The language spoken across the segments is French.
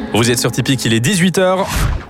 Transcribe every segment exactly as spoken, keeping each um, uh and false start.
Vous êtes sur Typique, il est dix-huit heures.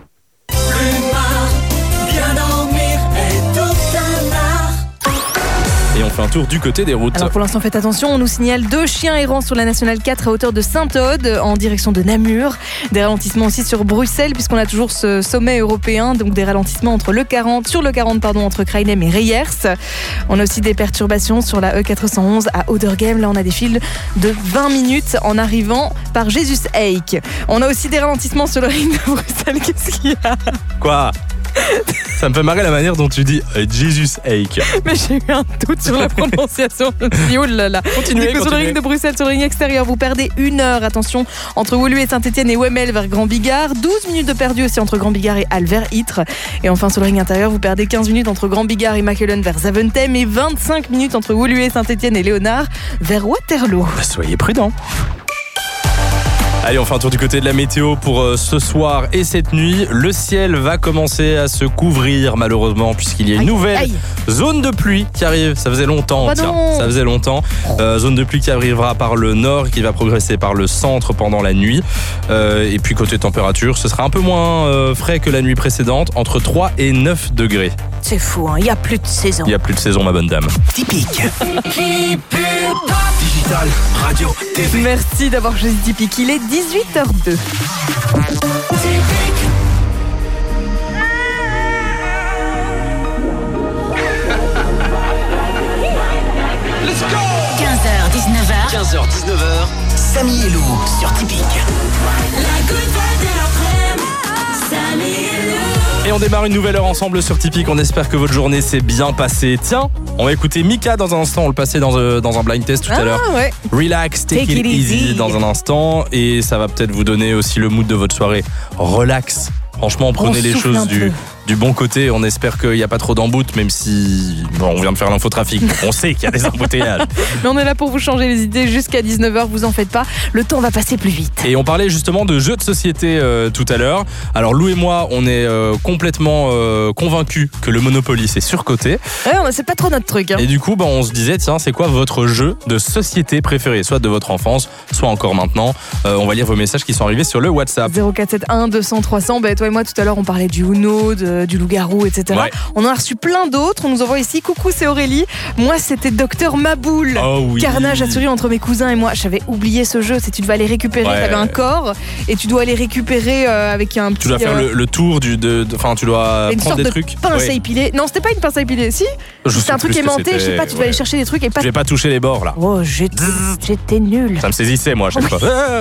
Et on fait un tour du côté des routes. Alors pour l'instant, faites attention, on nous signale deux chiens errants sur la nationale quatre à hauteur de Saint-Aude en direction de Namur. Des ralentissements aussi sur Bruxelles puisqu'on a toujours ce sommet européen, donc des ralentissements entre le quarante, sur le quarante pardon, entre Krainem et Reyers. On a aussi des perturbations sur la E quatre cent onze à Ouderghem. Là, on a des files de vingt minutes en arrivant par Jesus Eik. On a aussi des ralentissements sur le ring de Bruxelles. Qu'est-ce qu'il y a ? Quoi ? Ça me fait marrer la manière dont tu dis euh, Jesus Eik. Mais j'ai eu un doute sur la prononciation. Je me suis dit, oh là là. Continuez, Sur le continuez. ring de Bruxelles, sur le ring extérieur, vous perdez une heure. Attention, entre Woluwe et Saint-Etienne et Wemmel vers Grand-Bigard. douze minutes de perdu aussi entre Grand-Bigard et Alver-Ytre. Et enfin, sur le ring intérieur, vous perdez quinze minutes entre Grand-Bigard et Machelen vers Zaventem et vingt-cinq minutes entre Woluwe, Saint-Etienne et Léonard vers Waterloo. Bah, soyez prudents. Allez, on fait un tour du côté de la météo pour euh, ce soir et cette nuit. Le ciel va commencer à se couvrir malheureusement puisqu'il y a une Aïe, nouvelle aïe. zone de pluie qui arrive. Ça faisait longtemps, Oh tiens, non. ça faisait longtemps. Euh, zone de pluie qui arrivera par le nord et qui va progresser par le centre pendant la nuit. Euh, et puis côté température, ce sera un peu moins euh, frais que la nuit précédente, entre trois et neuf degrés. C'est fou, hein. Il n'y a plus de saison. Il n'y a plus de saison, ma bonne dame. Typique. Digital, radio, T V. Merci d'avoir choisi Typique. Il est dix-huit heures deux. quinze heures dix-neuf heures. quinze heures dix-neuf heures. Samy et Lou sur Typique. La good vibe de l'après-midi. Samy et Lou. Et on démarre une nouvelle heure ensemble sur Typique. On espère que votre journée s'est bien passée. Tiens, on va écouter Mika dans un instant. On le passait dans, euh, dans un blind test tout à l'heure. Ah ouais. Relax, take, Take it, it easy. easy. Dans un instant. Et ça va peut-être vous donner aussi le mood de votre soirée. Relax. Franchement, prenez les souffle choses un du, peu. du bon côté. On espère qu'il n'y a pas trop d'emboutes, même si bon, on vient de faire l'infotrafic. On sait qu'il y a des embouteillages. Mais on est là pour vous changer les idées jusqu'à dix-neuf heures. Vous en faites pas. Le temps va passer plus vite. Et on parlait justement de jeux de société euh, tout à l'heure. Alors Lou et moi, on est euh, complètement euh, convaincus que le Monopoly c'est surcoté. Ouais, c'est pas trop notre truc. Hein. Et du coup, bah, on se disait, tiens, c'est quoi votre jeu de société préféré, soit de votre enfance, soit encore maintenant. Euh, on va lire vos messages qui sont arrivés sur le WhatsApp. zéro quatre sept un deux cents trois cents. Ben, toi et moi, tout à l'heure, on parlait du Uno, de- du loup-garou, et cetera. Ouais. On en a reçu plein d'autres. On nous envoie ici. Coucou, c'est Aurélie. Moi, c'était Docteur Maboul. Oh oui. Carnage assuré entre mes cousins et moi. J'avais oublié ce jeu. C'est tu devais aller récupérer. Ouais. T'avais un corps et tu dois aller récupérer euh, avec un petit. Tu dois faire euh, le, le tour du, de, de- enfin, tu dois une prendre sorte des de trucs. pince Ouais. à épiler. Non, c'était pas une pince à épiler. Si. Je C'était sais un truc plus ce que aimanté. Je sais c'était, pas. Tu devais ouais. aller chercher des trucs et pas. J'ai pas touché les bords là. Oh, j'étais, j'étais nulle. Ça me saisissait moi à chaque fois.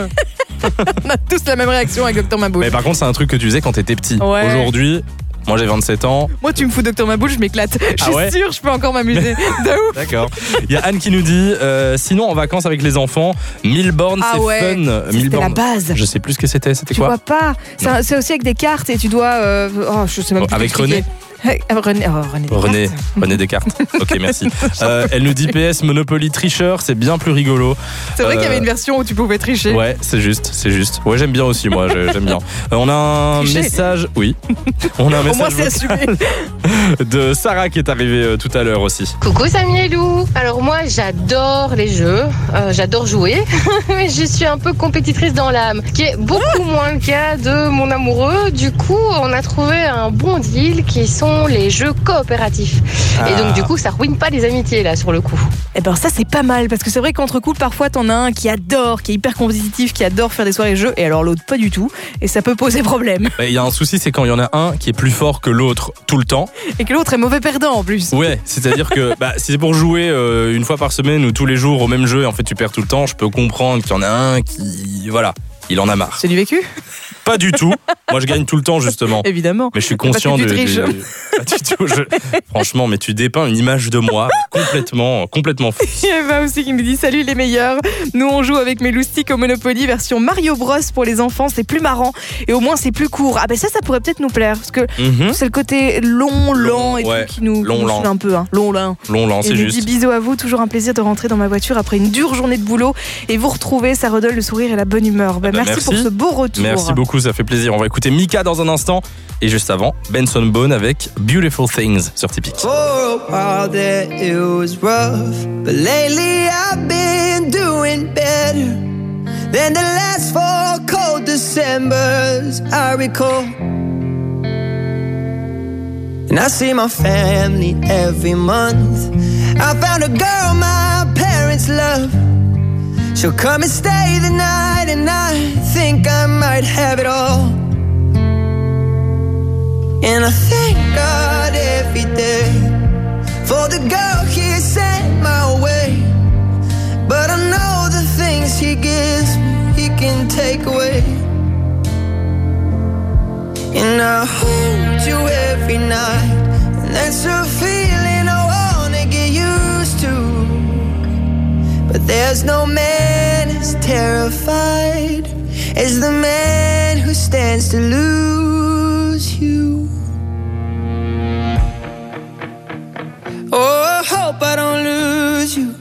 On a tous la même réaction avec Docteur Maboul. Mais par contre, c'est un truc que tu faisais quand t'étais petit. Ouais. Aujourd'hui, moi j'ai vingt-sept ans. Moi, tu me fous Docteur Maboul, je m'éclate. Je suis Ah ouais sûre, je peux encore m'amuser. De ouf. D'accord. Il y a Anne qui nous dit euh, sinon en vacances avec les enfants, mille bornes Ah c'est ouais. fun. mille C'était la bornes. base. Je sais plus ce que c'était. C'était Tu quoi vois pas. C'est un- c'est aussi avec des cartes et tu dois. euh, oh, je sais même Oh, plus. avec t'expliquer. Euh, René. Oh, René. Descartes. René, René Descartes. Ok, merci. Euh, elle nous dit P S Monopoly tricheur, c'est bien plus rigolo. C'est vrai qu'il y Euh, avait une version où tu pouvais tricher. Ouais, c'est juste, c'est juste. Ouais, j'aime bien aussi, moi, je- j'aime bien. Euh, on a un Tricher. message, oui. On a un Au moins, message c'est vocal assumé. de Sarah qui est arrivée euh, tout à l'heure aussi. Coucou Samy et Lou. Alors moi j'adore les jeux, euh, j'adore jouer, mais je suis un peu compétitrice dans l'âme, ce qui est beaucoup moins le cas de mon amoureux. Du coup on a trouvé un bon deal qui sont les jeux coopératifs. Ah. Et donc du coup ça ruine pas les amitiés là sur le coup. Eh ben, ça, c'est pas mal parce que c'est vrai qu'entre couples, parfois, t'en as un qui adore, qui est hyper compétitif, qui adore faire des soirées jeux et alors l'autre, pas du tout. Et ça peut poser problème. Il y a un souci, c'est quand il y en a un qui est plus fort que l'autre tout le temps. Et que l'autre est mauvais perdant en plus. Ouais, c'est-à-dire que bah, si c'est pour jouer euh, une fois par semaine ou tous les jours au même jeu et en fait tu perds tout le temps, je peux comprendre qu'il y en a un qui, voilà, il en a marre. C'est du vécu? Pas du tout. Moi je gagne tout le temps justement. Évidemment. Mais je suis conscient Parce de, que tu de- triches. Pas du tout. je- Franchement, mais tu dépeins une image de moi complètement, complètement fou. Il y a Eva aussi qui nous dit salut les meilleurs. Nous on joue avec mes loustiques au Monopoly version Mario Bros pour les enfants, c'est plus marrant et au moins c'est plus court. Ah ben ça ça pourrait peut-être nous plaire parce que Mhm. c'est le côté long, lent et ouais. tout qui nous, Long, qui nous lent. saoule un peu. Hein. Long, lent. Long, lent, Et c'est il nous juste. dit bisous à vous, toujours un plaisir de rentrer dans ma voiture après une dure journée de boulot et vous retrouver, ça redonne le sourire et la bonne humeur. Ben, bah, merci, merci. pour ce beau retour. Merci beaucoup, ça fait plaisir. On va écouter Mika dans un instant. Et juste avant, Benson Boone avec Beautiful Things sur Typique. For a while there it was rough, but lately I've been doing better than the last four cold December. Decembers I recall. And I see my family every month. I found a girl my parents love. She'll come and stay the night, and I think I might have it all. And I thank God every day for the girl He sent my way. But I know the things He gives me, He can take away. And I hold you every night, and that's a feeling I wanna get used to. But there's no man as terrified as the man who stands to lose you. Oh, I hope I don't lose you.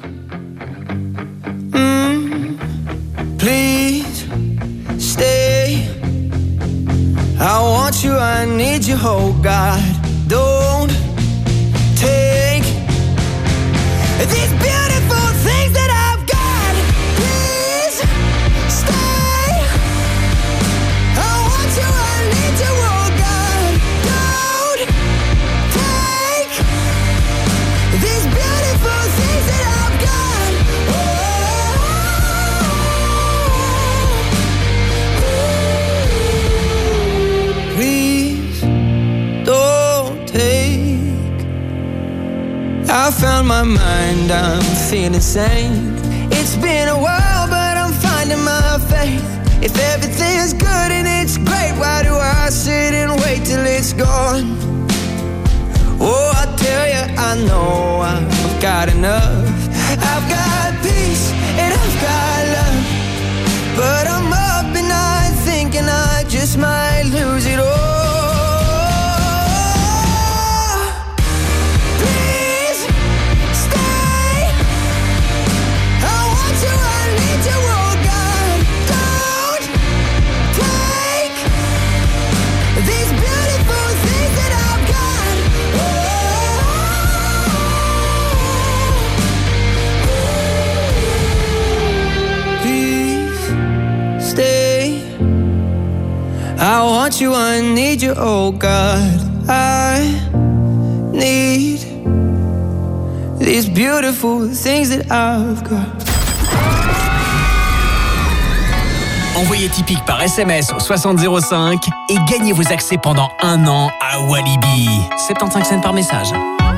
Mm, please stay. I want you, I need you, oh God. Don't take these beautiful things that I've got. Please stay. I want you, I need you, oh God. Don't take these beautiful things that I've got. Oh, please don't take. I found my mind, I'm feeling sane. It's been a while, but I'm finding my faith. If everything's good and it's great, why do I sit and wait till it's gone? Oh, I tell you, I know I've got enough. I've got peace and I've got love. But I'm up and I'm thinking I just might lose it all. Please stay. I want you, I need you, oh God. Don't take these beautiful things that I've got. Please stay. I want you, I need you, oh God. I need these beautiful things that I've got. Envoyez Typique par S M S au soixante zéro cinq et gagnez vos accès pendant un an à Walibi. soixante-quinze cents par message.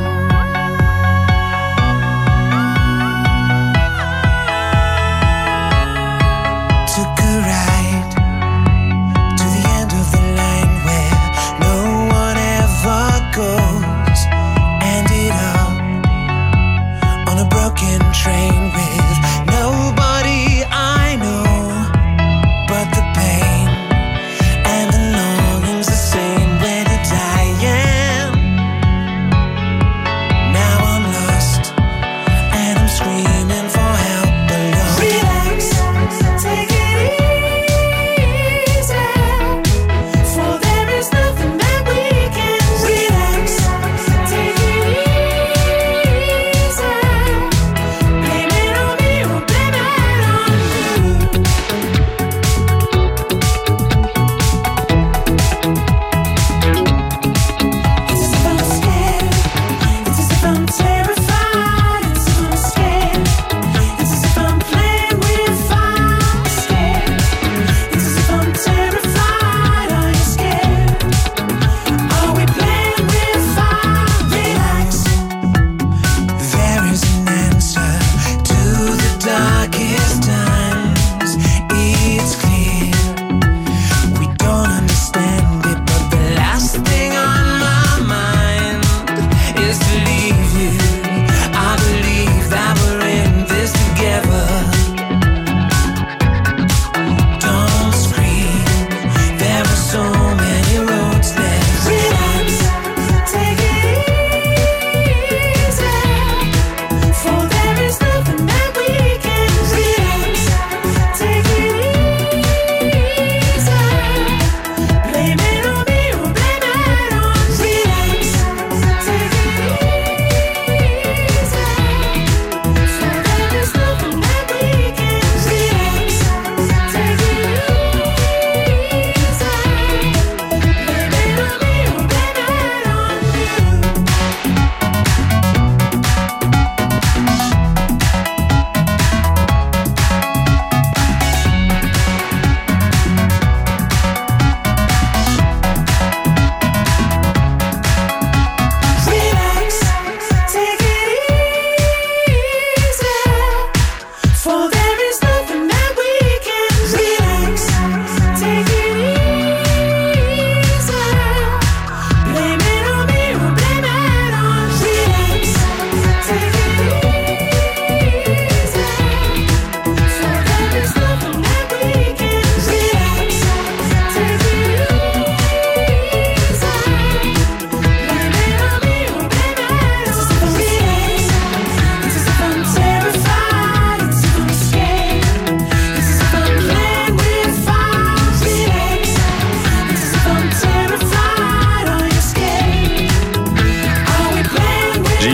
Took a ride to the end of the line where no one ever goes. Ended up on a broken train with nobody I know. But the pain and the longing's the same when you're dying.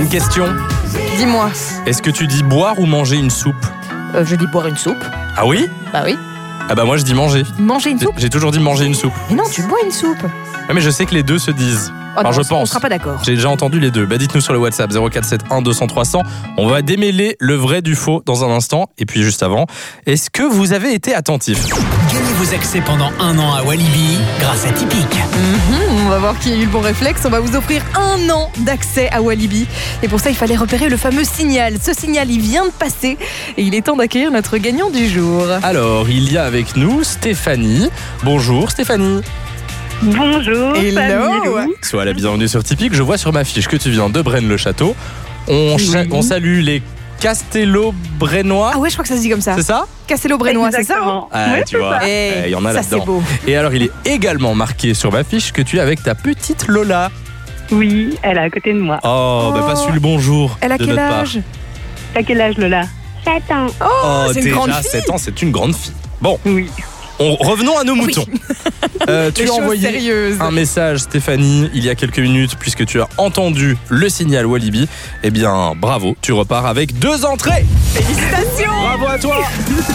Une question. Dis-moi. Est-ce que tu dis boire ou manger une soupe? Euh, je dis boire une soupe. Ah oui? Bah oui. Ah bah moi je dis manger. Manger une J'ai- soupe? J'ai toujours dit manger une soupe. Mais non, tu bois une soupe. Ouais, mais je sais que les deux se disent. Oh Enfin, non, je on- On pense. sera pas d'accord. J'ai déjà entendu les deux. Bah dites-nous sur le WhatsApp zéro quatre sept un deux cents trois cents. On va démêler le vrai du faux dans un instant. Et puis juste avant, est-ce que vous avez été attentif? Gagnez vos accès pendant un an à Walibi grâce à Tipeee. Mhm, on va voir qui a eu le bon réflexe. On va vous offrir un an d'accès à Walibi. Et pour ça, il fallait repérer le fameux signal. Ce signal, il vient de passer. Et il est temps d'accueillir notre gagnant du jour. Alors, il y a avec nous Stéphanie. Bonjour Stéphanie. Bonjour, Hello. Samy. Sois la bienvenue sur Tipeee. Je vois sur ma fiche que tu viens de Braine-le-Château. On, cha- Oui. on salue les Castello-Brennois. Ah ouais, je crois que ça se dit comme ça. C'est ça? Castello-Brennois, c'est ça hein? Exactement. Ah, Oui, tu c'est vois, ça. Eh, il y en a ça, là-dedans. c'est beau. Et alors, il est également marqué sur ma fiche que tu es avec ta petite Lola. Oui, elle est à côté de moi. Oh, bah Oh. passe le bonjour. Elle a de quel notre part. âge? T'as quel âge, Lola? sept ans. Oh, c'est une déjà grande fille. sept ans, c'est une grande fille. Bon, Oui. on, revenons à nos moutons. Euh, tu Les as choses envoyé sérieuses. un message, Stéphanie, il y a quelques minutes, puisque tu as entendu le signal Walibi. Eh bien, bravo, tu repars avec deux entrées. Félicitations. Bravo à toi.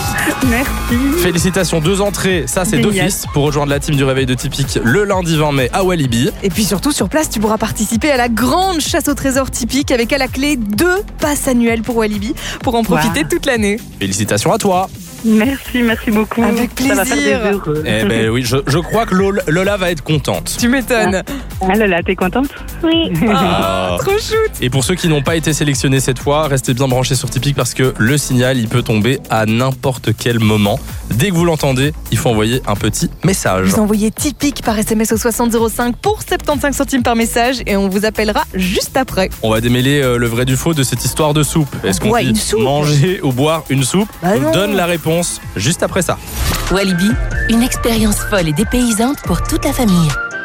Merci. Félicitations, deux entrées, ça c'est Génial. d'office pour rejoindre la team du réveil de Tipeee le lundi vingt mai à Walibi. Et puis surtout, sur place, tu pourras participer à la grande chasse au trésor typique avec à la clé deux passes annuelles pour Walibi pour en profiter Wow. toute l'année. Félicitations à toi. Merci, merci beaucoup. Avec Ça va faire plaisir. des heureux. Eh ben oui, je, je crois que Lola, Lola va être contente. Tu m'étonnes. Ah, Lola, t'es contente? Oui. Ah. Trop shoot. Et pour ceux qui n'ont pas été sélectionnés cette fois, restez bien branchés sur Tipeee parce que le signal, il peut tomber à n'importe quel moment. Dès que vous l'entendez, il faut envoyer un petit message. Vous envoyez typique par S M S au soixante zéro cinq pour soixante-quinze centimes par message et on vous appellera juste après. On va démêler euh, le vrai du faux de cette histoire de soupe. Est-ce qu'on boit dit une soupe manger ou boire une soupe? Bah On non. donne la réponse juste après ça. Walibi, une expérience folle et dépaysante pour toute la famille.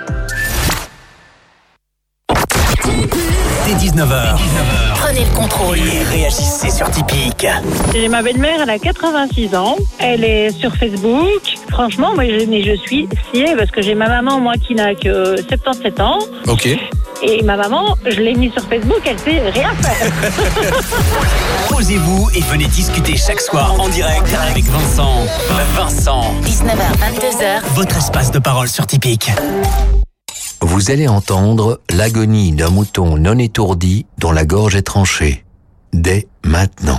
Dès dix-neuf heures, Prenez le contrôle. et réagissez sur Tipeee. J'ai ma belle-mère, elle a quatre-vingt-six ans. Elle est sur Facebook. Franchement, moi, je, mais je suis sciée parce que j'ai ma maman, moi, qui n'a que soixante-dix-sept ans. Ok. Et ma maman, je l'ai mise sur Facebook, elle sait rien faire. Posez-vous et venez discuter chaque soir en direct avec Vincent. Vincent, dix-neuf heures, vingt-deux heures. votre espace de parole sur Tipeee. Vous allez entendre l'agonie d'un mouton non étourdi dont la gorge est tranchée. Dès maintenant.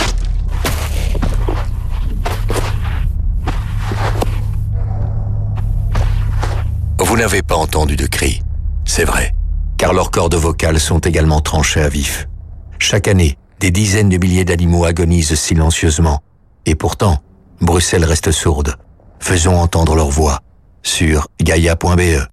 Vous n'avez pas entendu de cris. C'est vrai, car leurs cordes vocales sont également tranchées à vif. Chaque année, des dizaines de milliers d'animaux agonisent silencieusement. Et pourtant, Bruxelles reste sourde. Faisons entendre leur voix sur gaia point b e.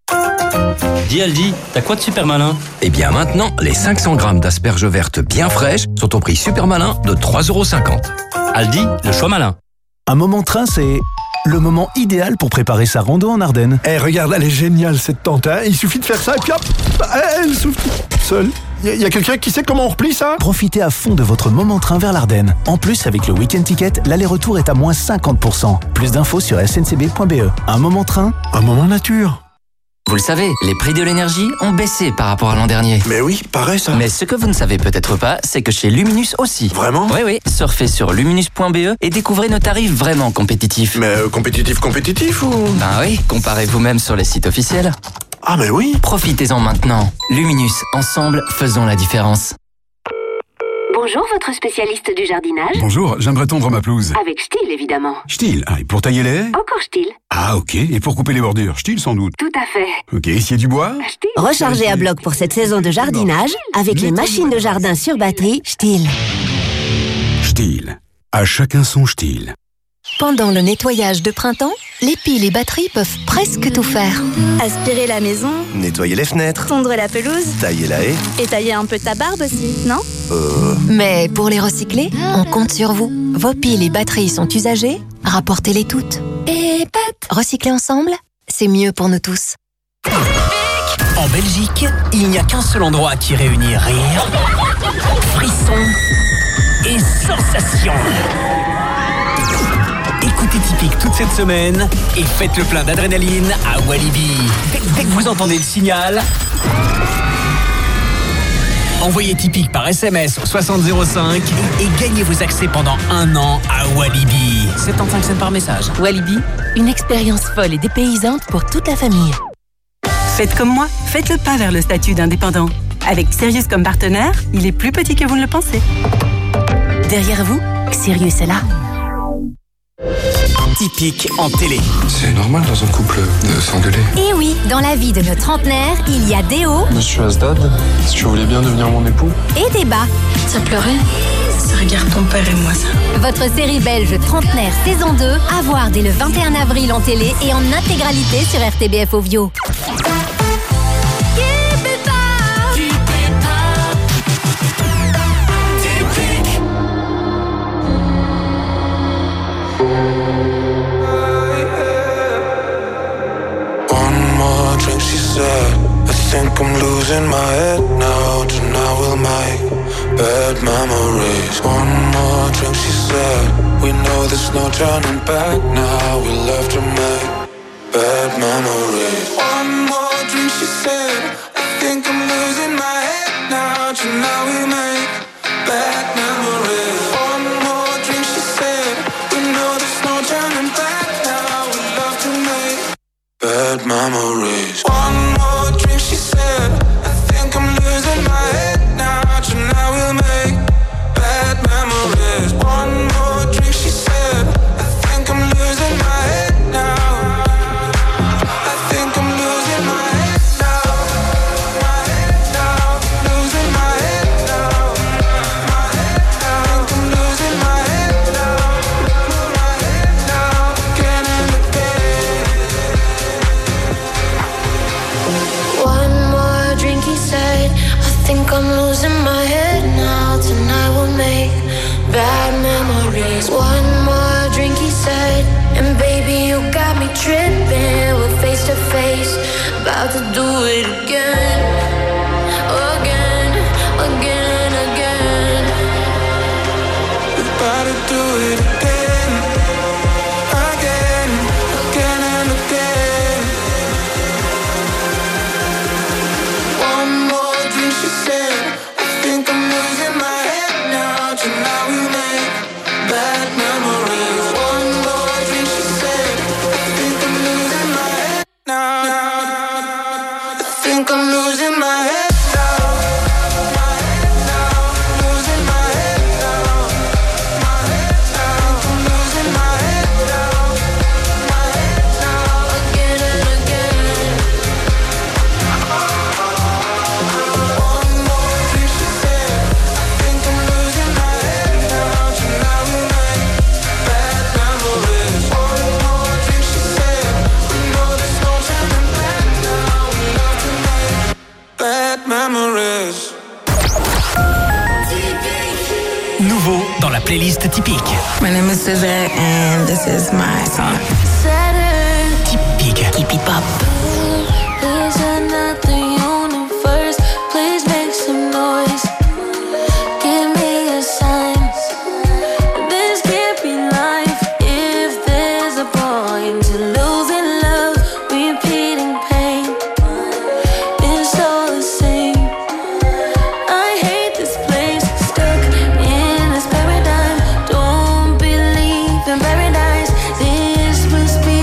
Dis Aldi, t'as quoi de super malin? Eh bien maintenant, les cinq cents grammes d'asperges vertes bien fraîches sont au prix super malin de trois euros cinquante. Aldi, le choix malin. Un moment train, c'est le moment idéal pour préparer sa rando en Ardennes. Eh, regarde, elle est géniale cette tente, hein. Il suffit de faire ça et puis hop, elle souffle seule. Il y, y a quelqu'un qui sait comment on replie ça? Profitez à fond de votre moment train vers l'Ardenne. En plus, avec le Week-end Ticket, l'aller-retour est à moins cinquante pour cent. Plus d'infos sur s n c b point b e. Un moment train, Un moment nature. Vous le savez, les prix de l'énergie ont baissé par rapport à l'an dernier. Mais oui, pareil ça. Mais ce que vous ne savez peut-être pas, c'est que chez Luminus aussi. Vraiment? Oui, oui. Surfez sur luminus point b e et découvrez nos tarifs vraiment compétitifs. Mais euh, compétitif, compétitif ou? Ben oui, comparez vous-même sur les sites officiels. Ah mais oui. Profitez-en maintenant. Luminus, ensemble, faisons la différence. Bonjour, votre spécialiste du jardinage. Bonjour, j'aimerais tondre ma pelouse. Avec Stihl, évidemment. Stihl, ah, et pour tailler les haies? Encore Stihl. Ah ok, et pour couper les bordures, Stihl sans doute. Tout à fait. Ok, s'il y a du bois? Stihl. Rechargez à bloc pour cette saison de jardinage avec les machines de jardin sur batterie Stihl. Stihl, à chacun son Stihl. Pendant le nettoyage de printemps, les piles et batteries peuvent presque tout faire. Aspirer la maison, nettoyer les fenêtres, tondre la pelouse, tailler la haie, et tailler un peu ta barbe aussi, non? Euh... Mais pour les recycler, on compte sur vous. Vos piles et batteries sont usagées, rapportez-les toutes. Et pat, recycler ensemble, c'est mieux pour nous tous. En Belgique, il n'y a qu'un seul endroit qui réunit rire, frisson et sensation. Écoutez Tipeee toute cette semaine et faites le plein d'adrénaline à Walibi. Dès, dès que vous entendez le signal, Envoyez Typique par S M S au soixante zéro cinq et gagnez vos accès pendant un an à Walibi. soixante-quinze cents par message. Walibi, une expérience folle et dépaysante pour toute la famille. Faites comme moi, faites le pas vers le statut d'indépendant. Avec Sirius comme partenaire, il est plus petit que vous ne le pensez. Derrière vous, Sirius est là. Typique en télé. C'est normal dans un couple de s'engueuler. Et oui, dans la vie de nos trentenaires, il y a des hauts. Monsieur Asdad, si tu voulais bien devenir mon époux. Et des bas. Ça pleurait? Ça regarde ton père et moi ça. Votre série belge Trentenaire saison deux, à voir dès le vingt et un avril en télé et en intégralité sur R T B F Ovio. I think I'm losing my head now. Tonight we'll make bad memories. One more drink, she said. We know there's no turning back now. We love to make bad memories. One more drink, she said. I think I'm losing my head now. Tonight we make bad memories. One more drink, she said. We know there's no turning back now. We love to make bad memories. One more drink, she said. I think I'm losing my head now. Tonight we'll make bad memories. One more drink, she said. I think I'm losing my head now. I think I'm losing my head now. My head now. Losing my head now. My head now. I think I'm losing my head now. My head now. Again and again. One more drink, he said. I think I'm losing my head now. Tonight we'll make bad memories. One more drink, he said. And baby, you got me tripping. We're face to face, about to do it again. Again, again, again. We're about to do it again. Again, again and again. One more drink, she said. I think I'm losing my head now. Tonight we make bad memories. One more drink, she said. I think I'm losing my head now. I think I'm losing my head now. My head now. Losing my head now. My head now. I'm losing my head now. My head now. Again and again. One more drink, she said. I think I'm losing my head now. Tonight we make bad memories. One more drink, she said. We know there's no turning back now. We love to make bad memories. Nouveau dans la playlist Typique. My name is Suzette and this is my song. Typique. Keep it pop. Is another universe. Please make some noise. Give me a sign. This can't be life. If there's a point to losing love, repeating pain, it's all the same. I hate this place. Stuck in this paradigm. Don't believe in paradise. This must be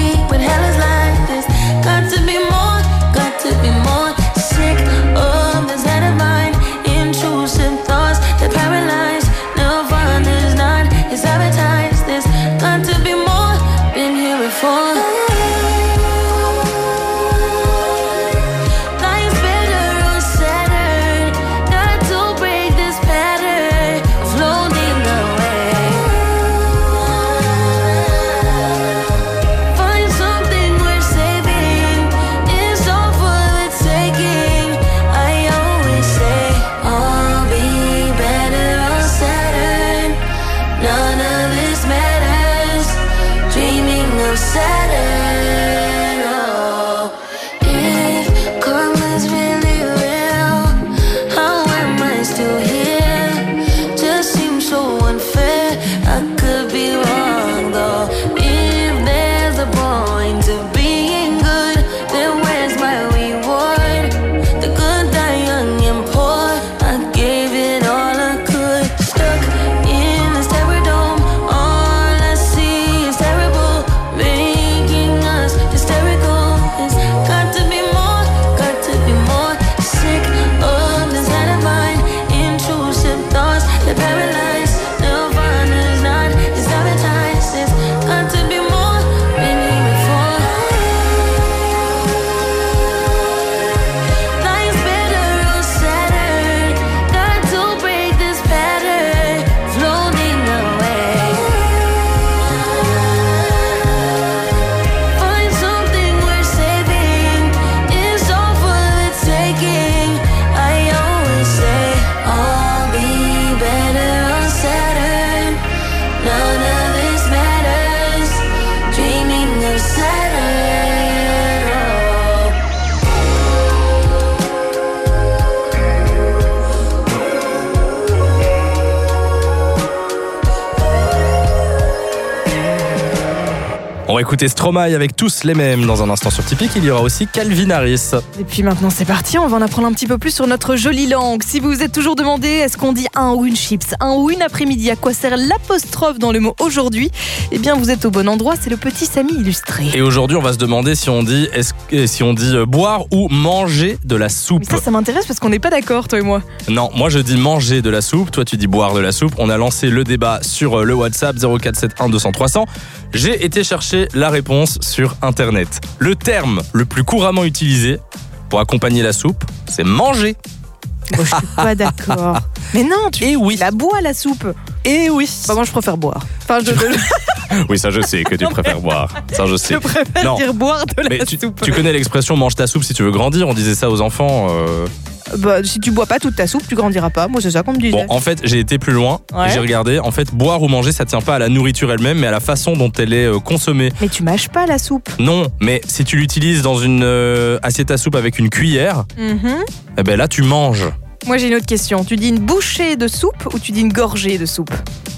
On va écouter Stromae avec tous les mêmes dans un instant sur Typique. Il y aura aussi Calvin Harris. Et puis maintenant c'est parti, on va en apprendre un petit peu plus sur notre jolie langue. Si vous vous êtes toujours demandé, est-ce qu'on dit un ou une chips, un ou une après-midi, à quoi sert l'apostrophe dans le mot aujourd'hui? Eh bien vous êtes au bon endroit, c'est le petit Samy illustré. Et aujourd'hui on va se demander si on dit, est-ce, si on dit boire ou manger de la soupe. Mais ça, ça m'intéresse parce qu'on n'est pas d'accord toi et moi. Non, moi je dis manger de la soupe, toi tu dis boire de la soupe. On a lancé le débat sur le WhatsApp zéro quatre sept un deux cents trois cents. J'ai été chercher la réponse sur internet. Le terme le plus couramment utilisé pour accompagner la soupe, c'est manger. Bon, je suis pas d'accord. Mais non, tu Et oui. la bois la soupe. Et oui. Bah, moi je préfère boire. Enfin, je, je... Oui, ça je sais que tu préfères boire. Ça je sais. je préfère Non. dire boire de Mais la tu, soupe. tu connais l'expression mange ta soupe si tu veux grandir. On disait ça aux enfants. Euh... Bah, si tu bois pas toute ta soupe, tu grandiras pas. Moi, c'est ça qu'on me disait. Bon, en fait, j'ai été plus loin. Ouais. J'ai regardé. En fait, boire ou manger, ça tient pas à la nourriture elle-même, mais à la façon dont elle est euh, consommée. Mais tu mâches pas la soupe. Non, mais si tu l'utilises dans une euh, assiette à soupe avec une cuillère, Mm-hmm. eh ben là, tu manges. Moi, j'ai une autre question. Tu dis une bouchée de soupe ou tu dis une gorgée de soupe?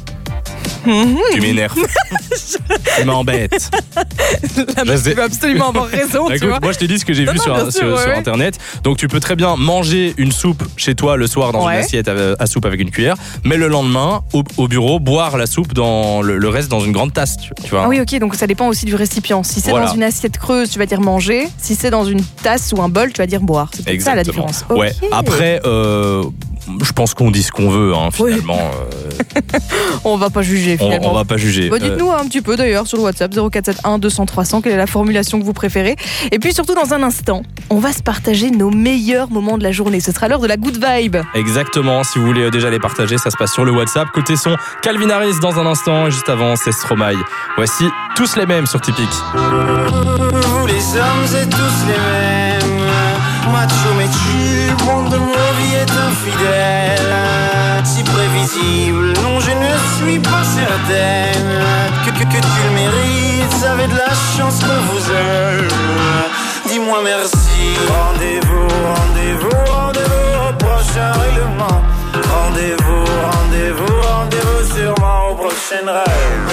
Tu m'énerves. Tu m'embêtes. La meuf, tu vas absolument avoir raison, tu Écoute, vois. moi je t'ai dit ce que j'ai Non, vu non, sur, bien sûr, sur, ouais, sur ouais. internet. Donc tu peux très bien manger une soupe chez toi le soir dans Ouais. une assiette à, à soupe avec une cuillère, mais le lendemain au, au bureau boire la soupe dans le, le reste dans une grande tasse, tu, tu vois. Ah oui, ok, donc ça dépend aussi du récipient. Si c'est Voilà. dans une assiette creuse, tu vas dire manger. Si c'est dans une tasse ou un bol, tu vas dire boire. C'est peut-être ça la Exactement. différence. Ouais. Ok. Après, euh, je pense qu'on dit ce qu'on veut, hein, finalement. euh, On va pas juger on, finalement. on va pas juger. Bah, dites-nous un petit peu d'ailleurs sur le WhatsApp zéro quatre sept un deux cents trois cents quelle est la formulation que vous préférez. Et puis surtout dans un instant, on va se partager nos meilleurs moments de la journée. Ce sera l'heure de la good vibe. Exactement, si vous voulez euh, déjà les partager, ça se passe sur le WhatsApp. Côté son, Calvin Harris dans un instant, et juste avant, c'est Stromae. Voici tous les mêmes sur Typique. Vous les hommes êtes tous les mêmes. Macho mais tu, le monde de mon vie est infidèle. Si prévisible, non je ne suis pas certaine que, que, que tu le mérites, vous avez de la chance qu'on vous aime. Dis-moi merci. Rendez-vous, rendez-vous, rendez-vous au prochain règlement. Rendez-vous, rendez-vous, rendez-vous sûrement au prochain rêve.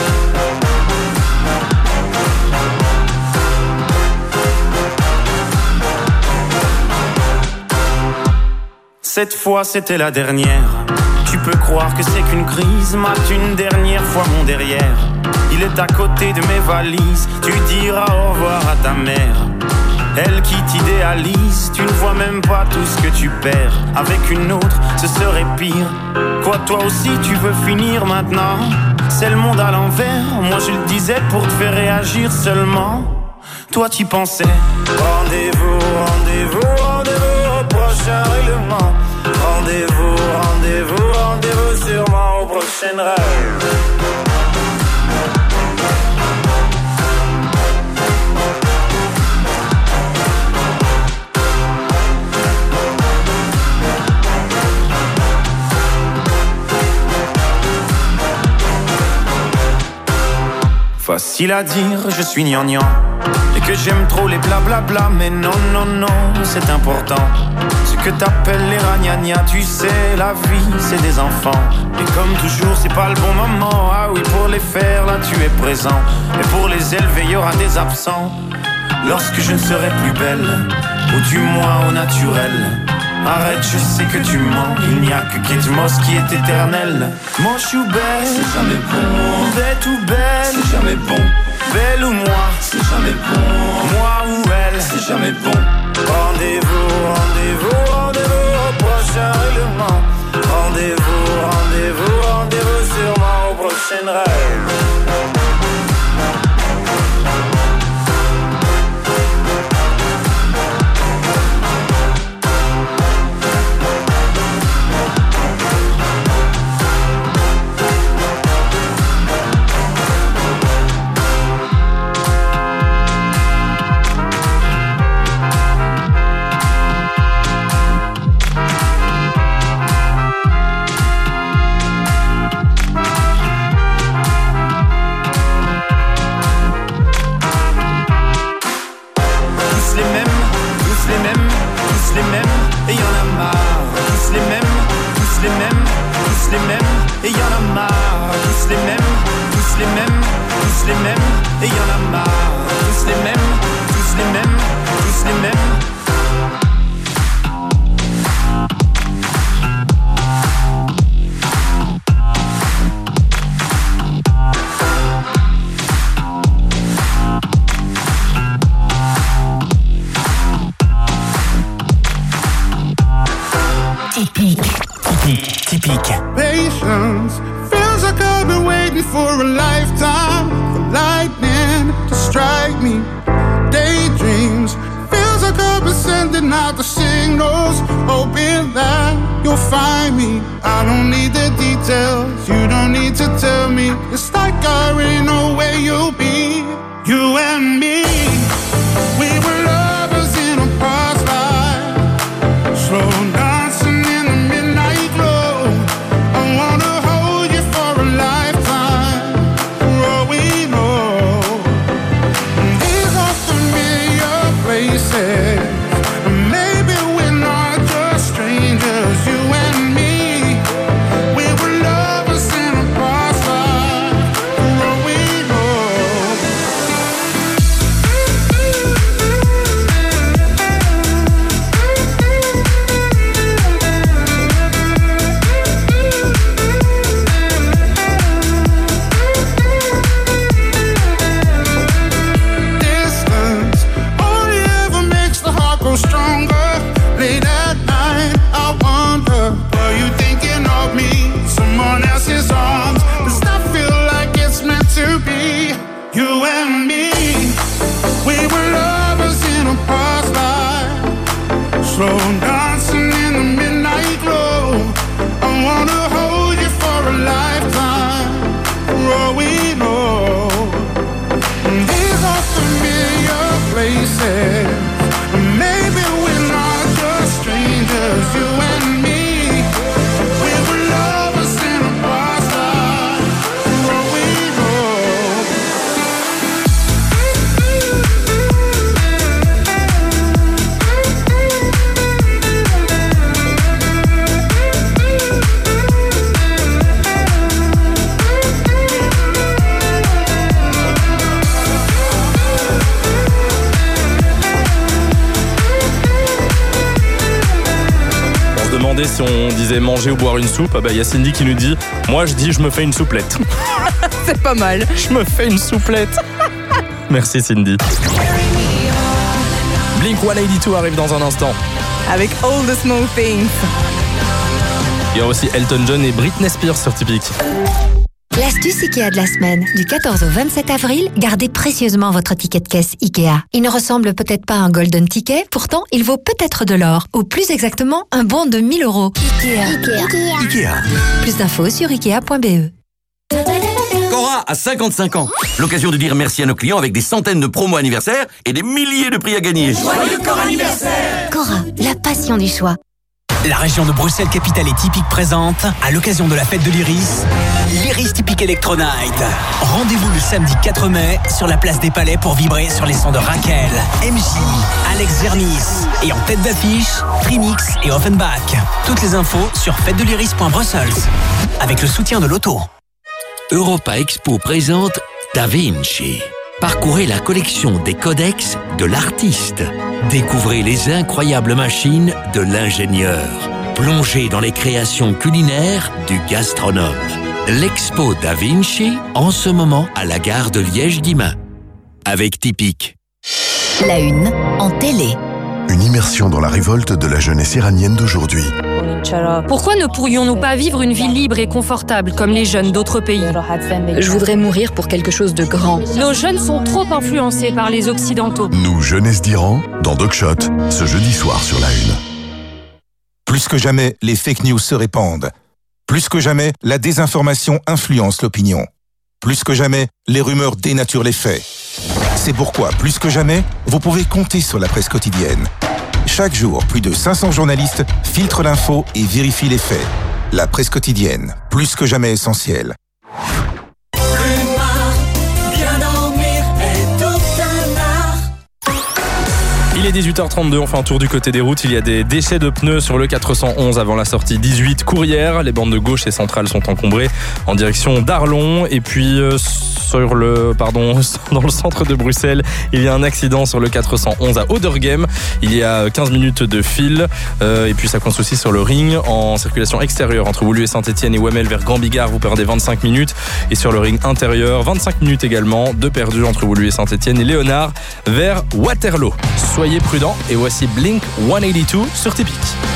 Cette fois c'était la dernière. Tu peux croire que c'est qu'une crise, mate une dernière fois mon derrière. Il est à côté de mes valises, tu diras au revoir à ta mère. Elle qui t'idéalise, tu ne vois même pas tout ce que tu perds. Avec une autre, ce serait pire. Quoi, toi aussi tu veux finir maintenant? C'est le monde à l'envers, moi je le disais pour te faire réagir seulement. Toi t'y pensais. Rendez-vous, rendez-vous, rendez-vous au prochain règlement. Rendez-vous, rendez-vous, rendez-vous sûrement au prochain rêve. Facile à dire, je suis gnangnan et que j'aime trop les blablabla, mais non, non, non, c'est important. Ce que t'appelles les ragnagnas, tu sais, la vie, c'est des enfants. Et comme toujours, c'est pas le bon moment. Ah oui, pour les faire, là, tu es présent. Et pour les élever, y aura des absents. Lorsque je ne serai plus belle, ou du moins au naturel. Arrête, je sais que tu mens. Il n'y a que Kate Moss qui est éternelle. Manche ou belle, c'est jamais bon. Bête ou belle, c'est jamais bon. Belle ou moi, c'est jamais bon. Moi ou elle, c'est jamais bon. Rendez-vous, rendez-vous, rendez-vous au prochain règlement. Rendez-vous, rendez-vous, rendez-vous sûrement au prochain rêve. les mêmes, et y en a marre. Tous les mêmes, tous tous les mêmes, tous les mêmes, et y en a marre, tous les mêmes, tous les mêmes, tous les mêmes, et y en a marre, tous les mêmes, tous les mêmes, tous les mêmes. Typique, typique, typique. Patience feels like I've been waiting for a lifetime for lightning to strike me. Daydreams feels like I've been sending out the signals, hoping that you'll find me. I don't need the details, you don't need to tell me. It's like I already know where you'll be. You and me, we were lovers in a past life, slow down. Si on disait manger ou boire une soupe, il bah, y a Cindy qui nous dit moi je dis je me fais une souplette. C'est pas mal. Je me fais une souplette. Merci Cindy. Blink cent quatre-vingt-douze arrive dans un instant. Avec All the Small Things. Il y a aussi Elton John et Britney Spears sur Typique. L'astuce Ikea de la semaine. Du quatorze au vingt-sept avril, gardez précieusement votre ticket de caisse Ikea. Il ne ressemble peut-être pas à un golden ticket, pourtant il vaut peut-être de l'or. Ou plus exactement, un bon de mille euros. Ikea. Ikea. Ikea. Plus d'infos sur ikea point b e. Cora a cinquante-cinq ans. L'occasion de dire merci à nos clients avec des centaines de promos anniversaires et des milliers de prix à gagner. Joyeux Cora anniversaire! Cora, la passion du choix. La région de Bruxelles Capitale et Typique présente, à l'occasion de la fête de l'Iris, l'Iris Typique Electro Night. Rendez-vous le samedi quatre mai sur la place des Palais pour vibrer sur les sons de Raquel, M J, Alex Zernis et en tête d'affiche, Trinix et Offenbach. Toutes les infos sur fête de l'iris point brussels avec le soutien de l'auto. Europa Expo présente Da Vinci. Parcourez la collection des codex de l'artiste. Découvrez les incroyables machines de l'ingénieur. Plongez dans les créations culinaires du gastronome. L'expo Da Vinci, en ce moment à la gare de Liège-Guimain. Avec Typique. La une en télé. Une immersion dans la révolte de la jeunesse iranienne d'aujourd'hui. Pourquoi ne pourrions-nous pas vivre une vie libre et confortable comme les jeunes d'autres pays? Je voudrais mourir pour quelque chose de grand. Nos jeunes sont trop influencés par les Occidentaux. Nous, jeunesse d'Iran, dans Dogshot, ce jeudi soir sur la une. Plus que jamais, les fake news se répandent. Plus que jamais, la désinformation influence l'opinion. Plus que jamais, les rumeurs dénaturent les faits. C'est pourquoi, plus que jamais, vous pouvez compter sur la presse quotidienne. Chaque jour, plus de cinq cents journalistes filtrent l'info et vérifient les faits. La presse quotidienne, plus que jamais essentielle. Bien dormir est tout un art. Il est dix-huit heures trente-deux, on fait un tour du côté des routes. Il y a des déchets de pneus sur le quatre cent onze avant la sortie dix-huit Courrières. Les bandes de gauche et centrales sont encombrées en direction d'Arlon. Et puis euh, sur le, pardon, dans le centre de Bruxelles, il y a un accident sur le quatre cent onze à Oudergem. Il y a quinze minutes de file. Euh, et puis ça coince aussi sur le ring en circulation extérieure entre Woluwe et Saint-Etienne et Wemmel vers Grand-Bigard. Vous perdez vingt-cinq minutes. Et sur le ring intérieur, vingt-cinq minutes également de perdu entre Woluwe et Saint-Etienne et Léonard vers Waterloo. Soyez prudents et voici Blink cent quatre-vingt-douze sur Typique.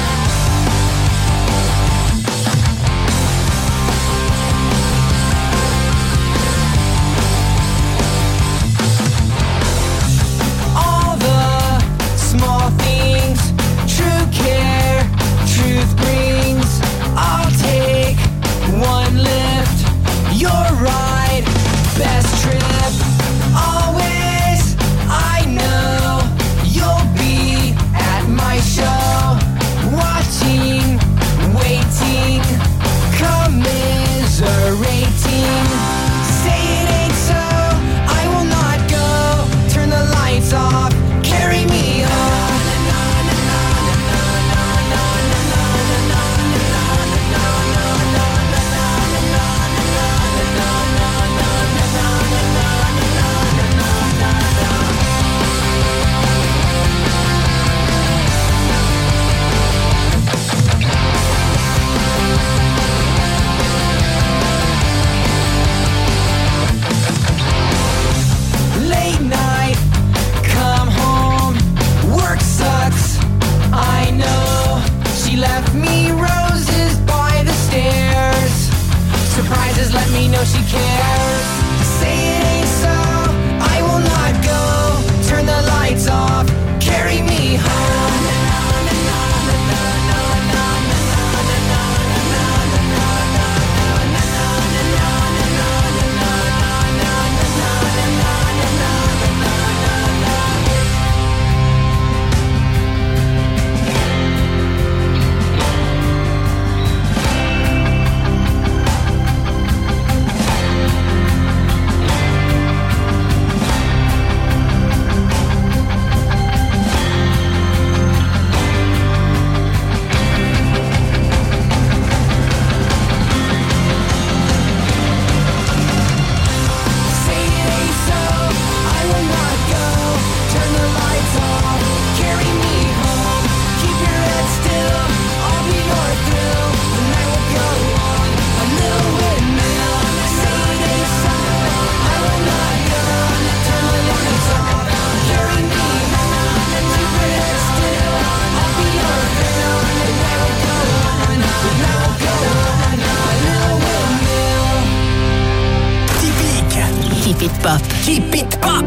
Keep it pop.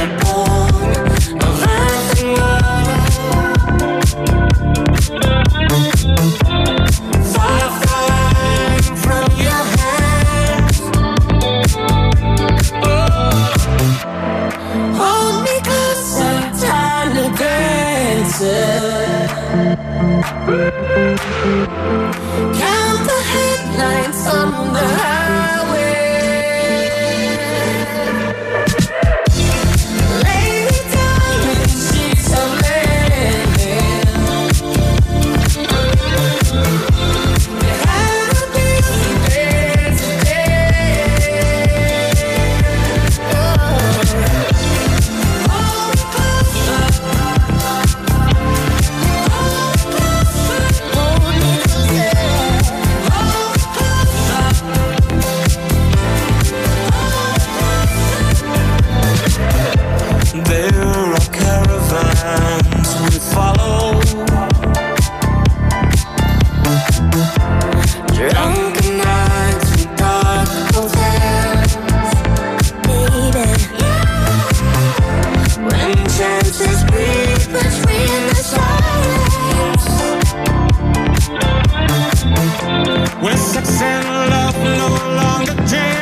We'll be right back. sex and love no longer dream.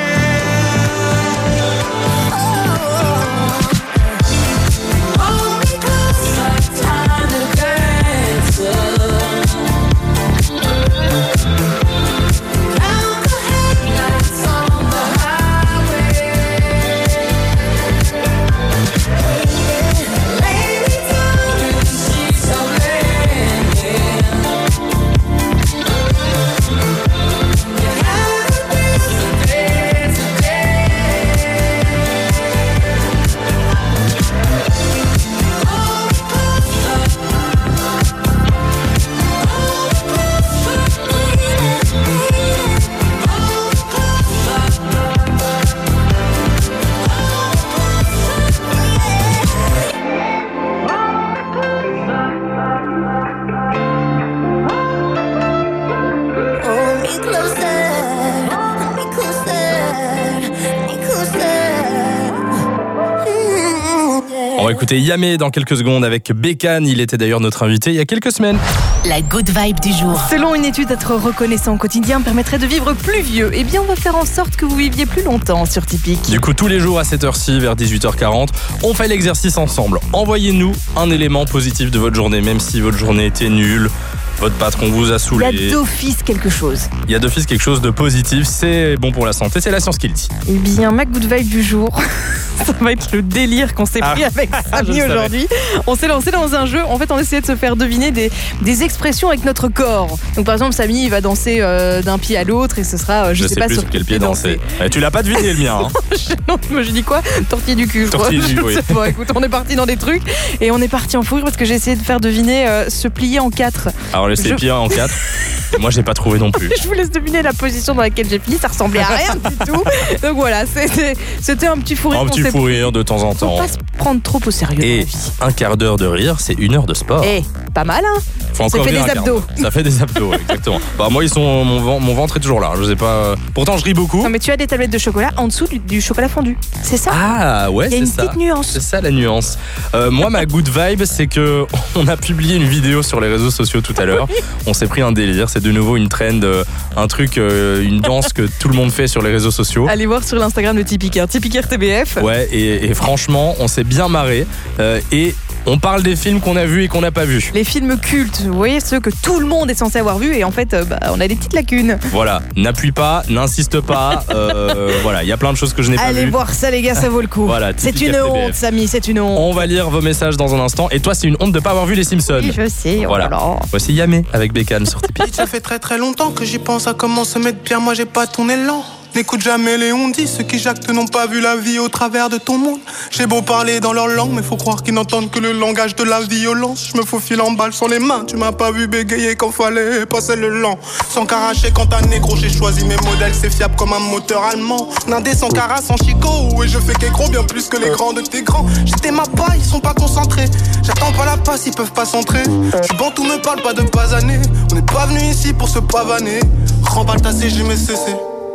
On va écouter Yamé dans quelques secondes avec Bécane. Il était d'ailleurs notre invité il y a quelques semaines. La good vibe du jour. Selon une étude, être reconnaissant au quotidien permettrait de vivre plus vieux. Eh bien, on va faire en sorte que vous viviez plus longtemps sur Tipeee. Du coup, tous les jours à cette heure-ci, vers dix-huit heures quarante, on fait l'exercice ensemble. Envoyez-nous un élément positif de votre journée, même si votre journée était nulle. Votre patron vous a saoulé. Il y a d'office quelque chose. Il y a d'office quelque chose de positif. C'est bon pour la santé. C'est la science qui le dit. Eh bien, ma good vibe du jour, ça va être le délire qu'on s'est pris ah. avec Samy aujourd'hui. On s'est lancé dans un jeu. En fait, on essayait de se faire deviner des, des expressions avec notre corps. Donc, par exemple, Samy, il va danser euh, d'un pied à l'autre et ce sera, euh, je, je sais, sais pas plus sur quel pied danser. danser. Tu l'as pas deviné le mien. Hein. Non, moi je dis quoi? Tortiller du cul. Tortiller du cul, oui. Bon, écoute, on est parti dans des trucs et on est parti en fou rire parce que j'ai essayé de faire deviner euh, se plier en quatre. Alors, le je... se plier en quatre. Moi, j'ai pas trouvé non plus. Je vous laisse deviner la position dans laquelle j'ai fini. Ça ressemblait à rien du tout. Donc voilà, c'était, c'était un petit fou rire. Un petit fou rire de temps en temps. Faut pas se prendre trop au sérieux. Et un quart d'heure de rire, c'est une heure de sport. Eh, pas mal, hein? Faut ça encore fait des abdos. Ça fait des abdos, exactement. Bah moi, ils sont, mon, mon ventre est toujours là. Je sais pas. Pourtant, je ris beaucoup. Non, mais tu as des tablettes de chocolat en dessous du, du chocolat fondu. C'est ça? Ah ouais, c'est ça. Il y a une petite nuance. C'est ça la nuance. Euh, moi, ma good vibe, c'est que on a publié une vidéo sur les réseaux sociaux tout à l'heure. On s'est pris un délire. C'est de nouveau une trend, un truc, une danse que tout le monde fait sur les réseaux sociaux. Allez voir sur l'Instagram de Tipeee, Tipeee T B F. Ouais, et, et franchement, on s'est bien marré. Euh, et on parle des films qu'on a vus et qu'on n'a pas vus. Les films cultes, vous voyez, ceux que tout le monde est censé avoir vus et en fait, bah, on a des petites lacunes. Voilà, n'appuie pas, n'insiste pas. Euh, voilà, il y a plein de choses que je n'ai pas vues. Allez voir ça, les gars, ça vaut le coup. Voilà, c'est une honte, Samy, c'est une honte. On va lire vos messages dans un instant. Et toi, c'est une honte de ne pas avoir vu les Simpsons. Oui, je sais. Oh voilà. Là. Voici Yamé avec Bécane sur Tipeee. Ça fait très très longtemps que j'y pense à comment se mettre bien. Moi, j'ai pas ton élan. N'écoute jamais les on-dit, ceux qui jactent n'ont pas vu la vie au travers de ton monde. J'ai beau parler dans leur langue, mais faut croire qu'ils n'entendent que le langage de la violence. Je me faufile en balle sur les mains, tu m'as pas vu bégayer quand fallait passer le lent. Sans caracher quand t'as négro, j'ai choisi mes modèles, c'est fiable comme un moteur allemand. Nindé sans cara, sans chico, et je fais qu'écro bien plus que les grands de tes grands. J'étais ma paille, ils sont pas concentrés. J'attends pas la passe, ils peuvent pas s'entrer. Je suis bantou, me parle pas de basaner. On n'est pas venu ici pour se pavaner. Remballe ta C G, mais cessé.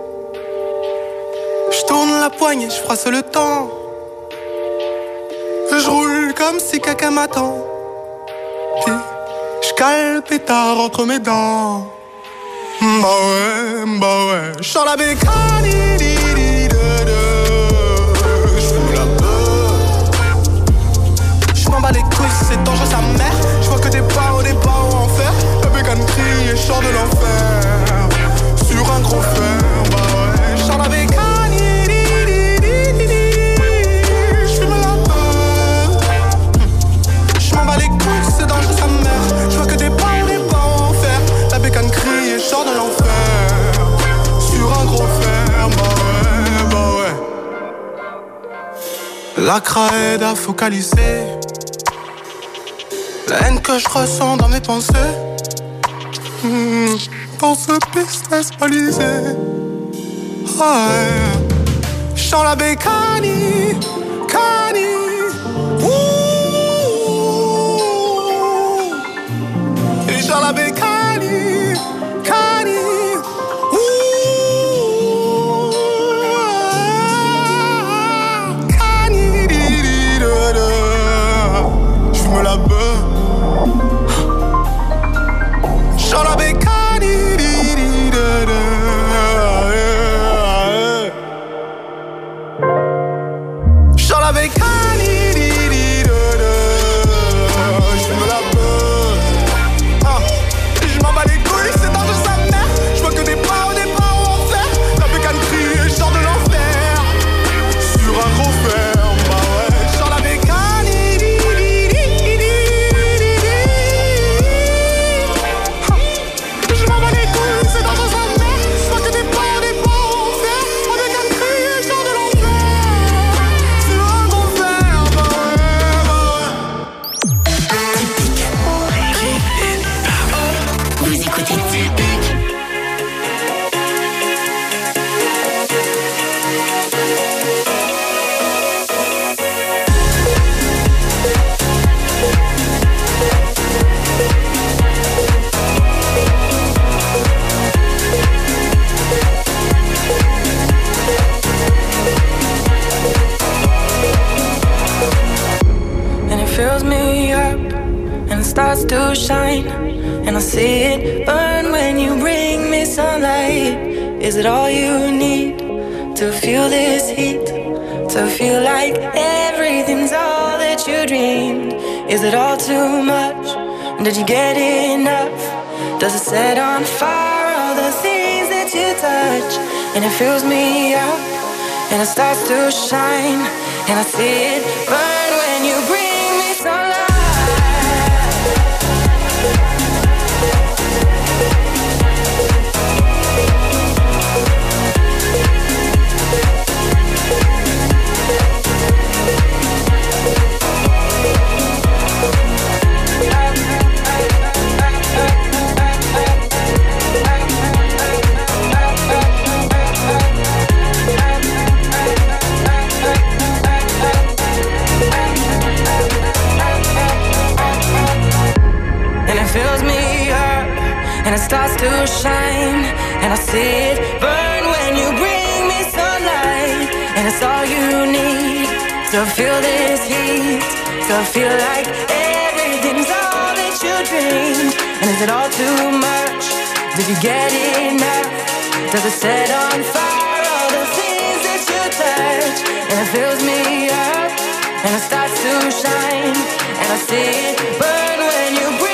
Je tourne la poignée, je froisse le temps. Je roule comme si quelqu'un m'attend. Puis je cale le pétard entre mes dents. Bah ouais, bah ouais. Je sors la bécane, je fume la beurre. Je m'en bats les couilles, c'est dangereux sa mère. Je vois que des barreaux, des barreaux en fer. La bécane crie et je sors de l'enfer. Sur un gros fer, bah ouais. Je sors la bécane. Sors de l'enfer, sur un gros fer, bah ouais, bah ouais. La cra aide à focaliser la haine que je ressens dans mes pensées, mmh, dans ce business balisé. Ouais. J'sens la bécanie, cani, ouh. Et j'sens la bécanie. J'en la bécane, shine, and I see it burn when you bring me sunlight. Is it all you need to feel this heat? To feel like everything's all that you dreamed? Is it all too much? Did you get enough? Does it set on fire all the things that you touch? And it fills me up, and it starts to shine, and I see it burn when you bring me sunlight. Fills me up, and it starts to shine, and I see it burn when you bring me sunlight. And it's all you need to feel this heat, to feel like everything's all that you dreamed. And is it all too much? Did you get enough? Does it set on fire all the things that you touch? And it fills me up, and it starts to shine, and I see it burn when you bring.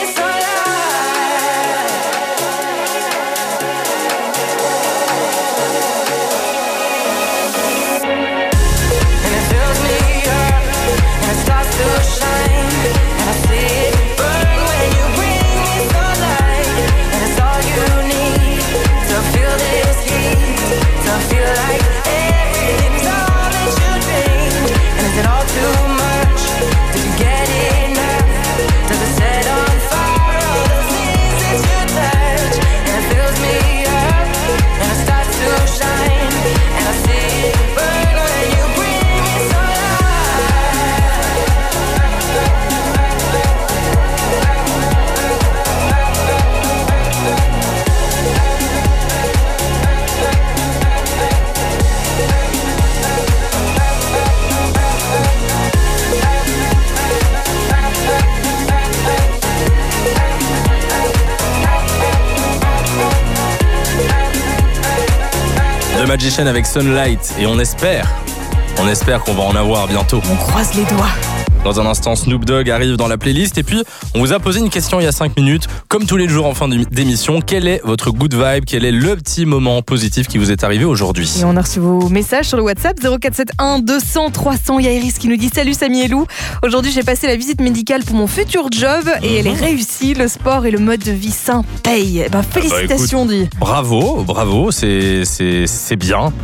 Magician avec Sunlight, et on espère, on espère qu'on va en avoir bientôt. On croise les doigts. Dans un instant, Snoop Dogg arrive dans la playlist, et puis on vous a posé une question il y a cinq minutes, comme tous les jours en fin d'émission. Quel est votre good vibe? Quel est le petit moment positif qui vous est arrivé aujourd'hui? Et on a reçu vos messages sur le WhatsApp zéro quatre sept un deux cents trois cents. Il y a Iris qui nous dit: salut Samy et Lou, aujourd'hui j'ai passé la visite médicale pour mon futur job et mmh. elle est réussie. Le sport et le mode de vie sain payent. Ben, félicitations, ah bah, écoute, dit. Bravo, bravo, c'est, c'est, c'est bien.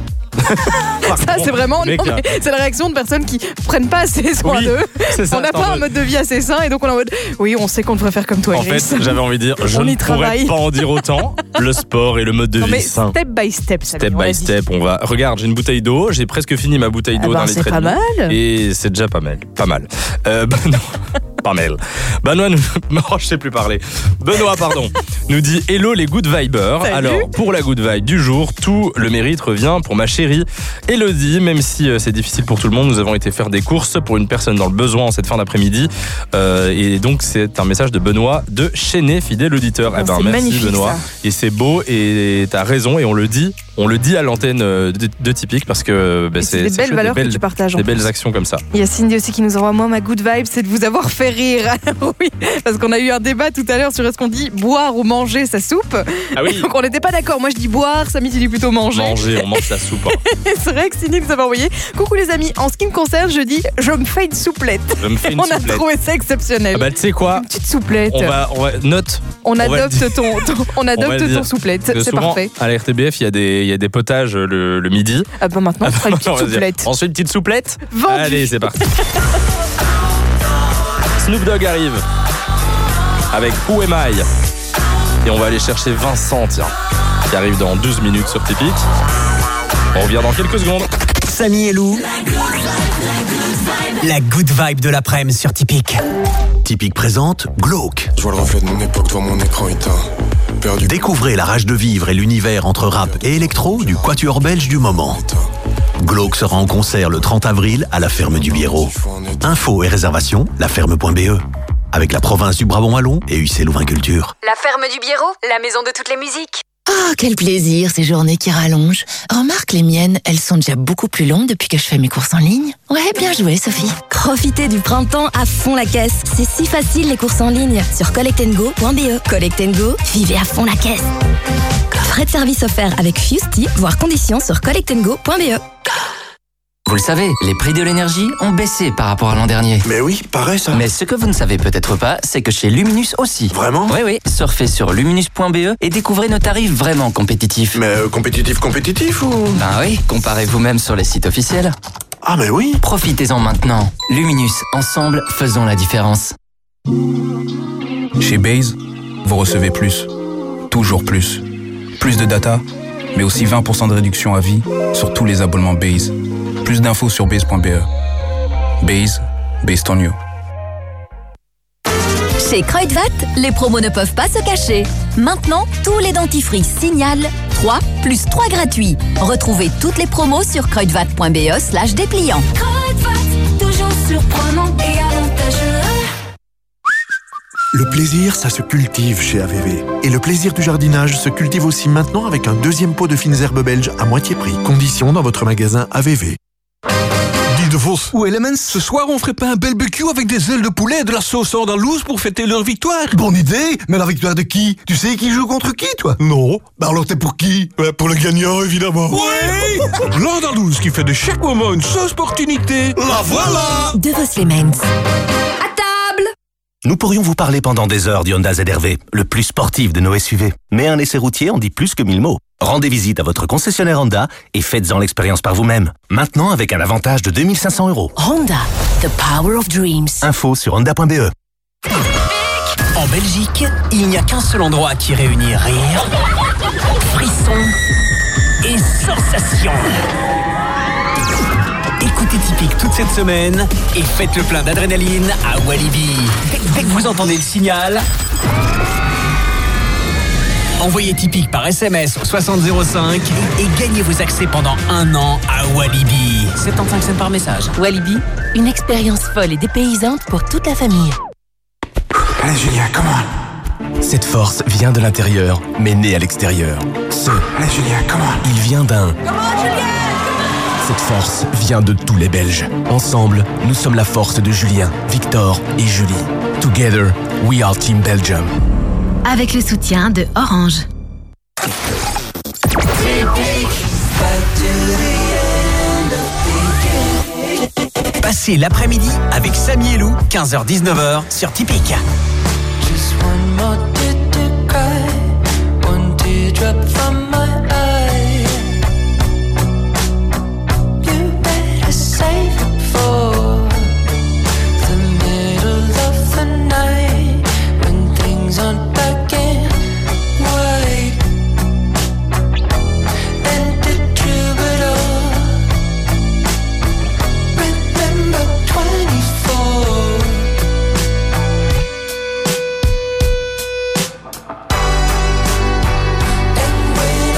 Ça c'est vraiment non, mais c'est la réaction de personnes qui prennent pas assez soin oui, d'eux. On n'a pas mode... un mode de vie assez sain et donc on est en mode oui, on sait qu'on devrait faire comme toi. En Iris. fait, j'avais envie de dire je on ne y pourrais travaille. pas en dire autant. Le sport et le mode de non, vie mais sain. Step by step. Step by step. On va. Regarde, j'ai une bouteille d'eau. J'ai presque fini ma bouteille d'eau ah ben, d'un litre et demi. C'est pas mal. Et c'est déjà pas mal. Pas mal. Euh, bah, non. Pas mal. Benoît, nous... non, je sais plus parler. Benoît, pardon, nous dit hello les good vibers. Salut. Alors, pour la good vibe du jour, tout le mérite revient pour ma chérie Elodie. Même si c'est difficile pour tout le monde, nous avons été faire des courses pour une personne dans le besoin en cette fin d'après-midi. Euh, et donc, c'est un message de Benoît de Chénet, fidèle auditeur. Oh, eh ben, c'est merci magnifique, Benoît. Ça. Et c'est beau et t'as raison et on le dit. On le dit à l'antenne de, de Typique parce que bah, c'est, c'est des c'est belles valeurs des belles, que tu partages. Des belles actions comme ça. Il y a Cindy aussi qui nous envoie: moi ma good vibe c'est de vous avoir fait rire. Oui, parce qu'on a eu un débat tout à l'heure sur est-ce qu'on dit boire ou manger sa soupe. Ah oui. Donc on n'était pas d'accord. Moi je dis boire, Samy tu dis plutôt manger. Manger, on mange sa soupe. Hein. C'est vrai que Cindy nous avait envoyé: coucou les amis, en ce qui me concerne je dis je me fais une souplette. Je me fais une on souplette. a trouvé ça exceptionnel. Ah bah tu sais quoi, une petite souplette. On va, on va note. On, on adopte ton, ton, on adopte on ton souplette. C'est souvent, parfait. À la R T B F, il y a des, il y a des potages le, le midi. Ah bah maintenant, on fera une petite souplette. On se fait une petite souplette. Vendu. Allez, c'est parti. Snoop Dogg arrive avec Who Am I? Et on va aller chercher Vincent, tiens, qui arrive dans douze minutes sur Typique. On revient dans quelques secondes. Samy et Lou, la good vibe de l'après-midi sur Typique. Typique présente Glauque. Je vois le reflet de mon époque devant mon écran éteint. Perdu. Découvrez la rage de vivre et l'univers entre rap et électro du quatuor belge du moment. Glauque sera en concert le trente avril à la Ferme du Biérot. Infos et réservations, laferme point b e. avec la province du Brabant Wallon et U C Louvain-Culture. La ferme du Biérot, la maison de toutes les musiques. Oh, quel plaisir, ces journées qui rallongent. Remarque, les miennes, elles sont déjà beaucoup plus longues depuis que je fais mes courses en ligne. Ouais, bien joué, Sophie. Profitez du printemps à fond la caisse. C'est si facile les courses en ligne sur collect and go point b e. Collect and Go, vivez à fond la caisse. Frais de service offerts avec Fusty, voire conditions sur collect and go point b e. Vous le savez, les prix de l'énergie ont baissé par rapport à l'an dernier. Mais oui, pareil ça. Mais ce que vous ne savez peut-être pas, c'est que chez Luminus aussi. Vraiment ? Oui, oui. Surfez sur luminus point b e et découvrez nos tarifs vraiment compétitifs. Mais euh, compétitif, compétitif ou ? Ben oui, comparez vous-même sur les sites officiels. Ah mais oui. Profitez-en maintenant. Luminus, ensemble, faisons la différence. Chez Base, vous recevez plus. Toujours plus. Plus de data, mais aussi vingt pour cent de réduction à vie sur tous les abonnements Base. Plus d'infos sur base point b e. Base, based on you. Chez Kruidvat, les promos ne peuvent pas se cacher. Maintenant, tous les dentifrices signalent trois plus trois gratuits. Retrouvez toutes les promos sur kruidvat point b e slash dépliant. Kruidvat, toujours surprenant et avantageux. Le plaisir, ça se cultive chez A V V. Et le plaisir du jardinage se cultive aussi maintenant avec un deuxième pot de fines herbes belges à moitié prix. Conditions dans votre magasin A V V. De Vos ou Elements, ce soir on ferait pas un barbecue avec des ailes de poulet et de la sauce andalouse pour fêter leur victoire? Bonne idée, mais la victoire de qui? Tu sais qui joue contre qui, toi? Non. Bah alors t'es pour qui? Ouais, pour le gagnant, évidemment. Oui. L'andalouse qui fait de chaque moment une sauce opportunité. La voilà. De Vos Elements. À table. Nous pourrions vous parler pendant des heures du Honda Z R V, le plus sportif de nos S U V. Mais un essai routier en dit plus que mille mots. Rendez visite à votre concessionnaire Honda et faites-en l'expérience par vous-même. Maintenant avec un avantage de deux mille cinq cents euros. Honda, the power of dreams. Info sur honda point b e. En Belgique, il n'y a qu'un seul endroit qui réunit rire, frisson et sensation. Écoutez Typique toute cette semaine et faites le plein d'adrénaline à Walibi. Dès, dès que vous entendez le signal, envoyez Typique par S M S au soixante zéro cinq et gagnez vos accès pendant un an à Walibi. soixante-quinze cents par message. Walibi, une expérience folle et dépaysante pour toute la famille. Allez Julien, comment? Cette force vient de l'intérieur, mais née à l'extérieur. Ce, Allez Julien, comment? il vient d'un... Cette force vient de tous les Belges. Ensemble, nous sommes la force de Julien, Victor et Julie. Together, we are Team Belgium. Avec le soutien de Orange. Passez l'après-midi avec Samy et Lou, quinze heures dix-neuf heures sur Typique. Just one more tear to cry, one teardrop from my eye. You better save it for the middle of the night when things aren't black and white. And the troubadour, remember twenty-four. And when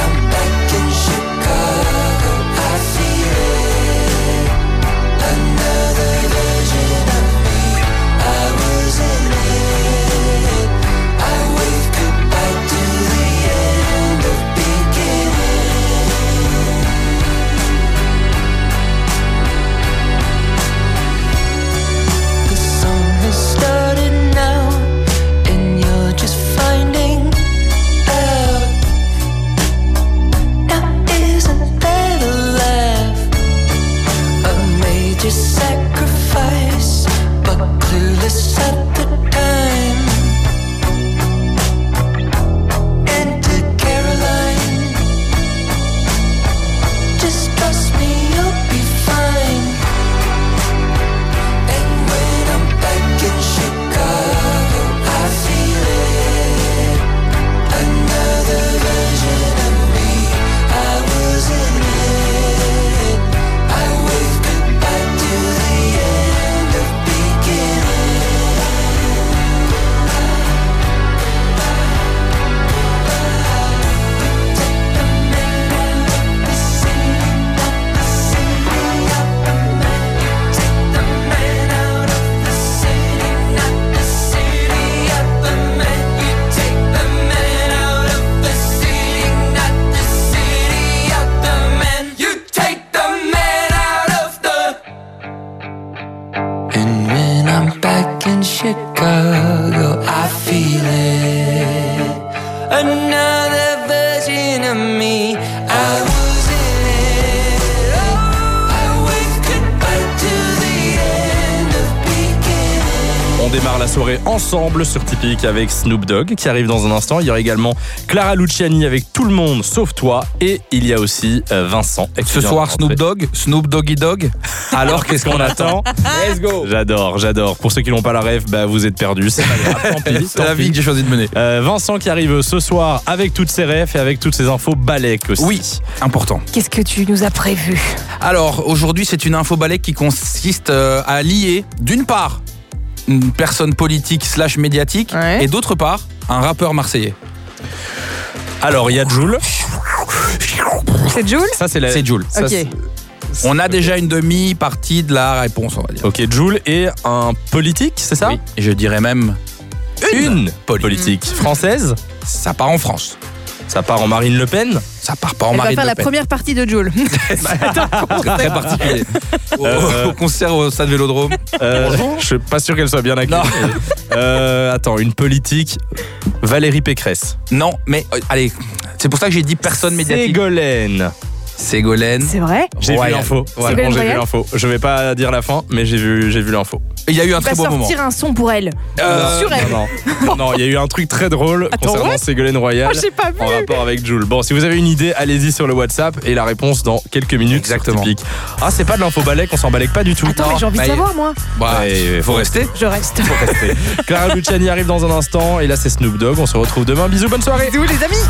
démarre la soirée ensemble sur Typique avec Snoop Dogg qui arrive dans un instant. Il y aura également Clara Luciani avec Tout le monde sauf toi. Et il y a aussi euh, Vincent. Ce soir, Snoop Dogg, Snoop Doggy Dogg. Alors, qu'est-ce qu'on attend? Let's go. J'adore, j'adore. Pour ceux qui n'ont pas la rêve, bah, vous êtes perdus. C'est pas grave, tant pis. C'est la vie que j'ai choisi de mener. Euh, Vincent qui arrive ce soir avec toutes ses rêves et avec toutes ses infos balèques aussi. Oui, important. Qu'est-ce que tu nous as prévu? Alors, aujourd'hui, c'est une info balèque qui consiste euh, à lier, d'une part, une personne politique slash médiatique, ouais. et d'autre part, un rappeur marseillais. Alors, il y a Jul. C'est Jul? Ça, c'est la... C'est Jul. Ok. Ça, on a déjà une demi-partie de la réponse, on va dire. Ok, Jul est un politique, c'est ça? Oui, et je dirais même une, une politique. politique française. Ça part en France. Ça part en Marine Le Pen. Ça part pas en Elle Marine Le Pen. Elle va faire la première partie de Jul. Très, très particulier. Au, euh, au concert au Stade Vélodrome. Euh, je suis pas sûr qu'elle soit bien accueillie. Euh, attends, une politique. Valérie Pécresse. Non, mais euh, allez, c'est pour ça que j'ai dit personne médiatique. Ségolène. Ségolène. C'est vrai? J'ai Royal. vu l'info. Ouais, bon, j'ai vu l'info. Je vais pas dire la fin, mais j'ai vu, j'ai vu l'info. Il y a eu un il très beau moment. moment. Il va sortir un son pour elle. Euh, Sur elle. Non, non, non, il y a eu un truc très drôle Attends, concernant ouais Ségolène Royal oh, j'ai pas vu. en rapport avec Jul. Bon, si vous avez une idée, allez-y sur le WhatsApp et la réponse dans quelques minutes. Exactement. Ah, c'est pas de l'info balèque, on s'en balèque pas du tout. Attends, mais j'ai envie bah, de savoir, moi. Bah, il faut rester. Je reste. Faut rester. Clara Luciani arrive dans un instant et là c'est Snoop Dogg. On se retrouve demain. Bisous, bonne soirée. Bisous les amis.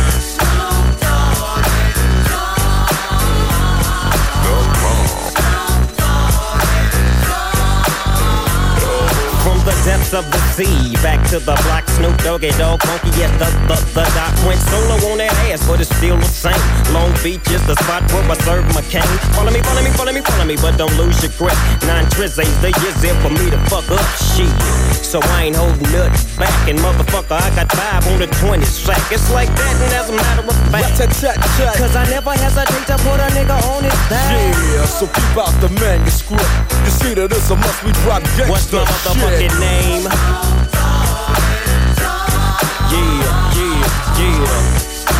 Depths of the sea, back to the block, Snoop Doggy Dogg, funky as the, the, the dot went solo on that ass, but it's still the same. Long Beach is the spot where I serve my cane. Follow me, follow me, follow me, follow me, but don't lose your grip. Nine trizz ain't the years there for me to fuck up shit. So I ain't holding nothing back, and motherfucker, I got five on the twenty sack. It's like that, and as a matter of fact, cause I never hesitate to put a nigga on his back. Yeah, so keep out the manuscript. You see that it's a must we drop gangsta. What's my motherfucking shit. name? Yeah, yeah, yeah.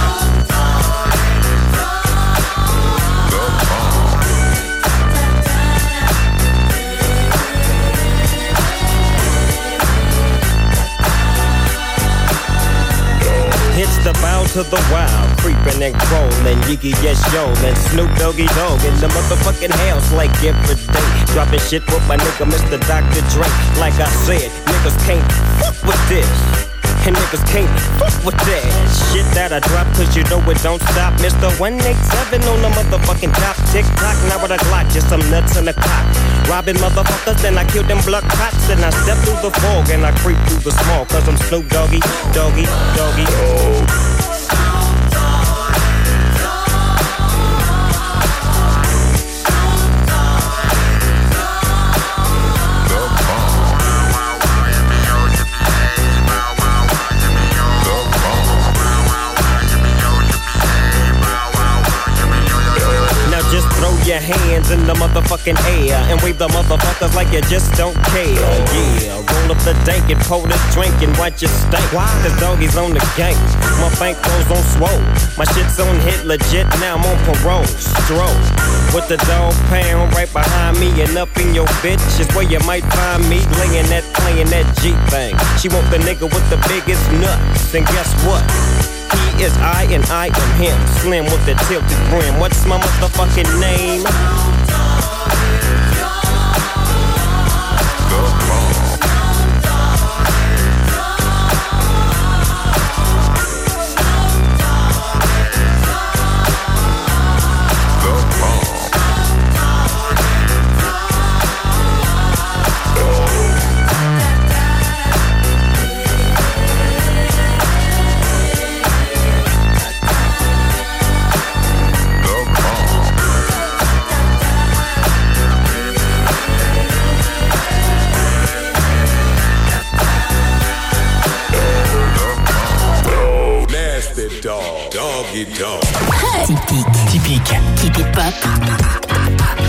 It's the bow to the wild, creeping and crawling, Yiggy yes yo, and Snoop Doggy Dogg in the motherfucking house like every day. Dropping shit with my nigga Mister Doctor Dre. Like I said, niggas can't fuck with this. And niggas can't fuck with that shit that I drop, cause you know it don't stop. Mister one eighty-seven on the motherfucking top. Tick tock, now with a Glock, just some nuts in the cock. Robbing motherfuckers, then I kill them blood cops. Then I step through the fog and I creep through the small, cause I'm Snoop Doggy, Doggy, Doggy. Oh. Just throw your hands in the motherfucking air and wave the motherfuckers like you just don't care. Yeah, roll up the dank and pour this drink and watch it stink. Cause doggies on the gang, my bankroll's on swole. My shit's on hit legit, now I'm on parole. Stroll with the dog pound right behind me and up in your bitch is where you might find me laying that, playing that G thing. She want the nigga with the biggest nuts, and guess what? He is I and I am him. Slim with the tilted brim. What's my motherfucking name? Dog, doggy dog. Typique. Typique. Typique pop.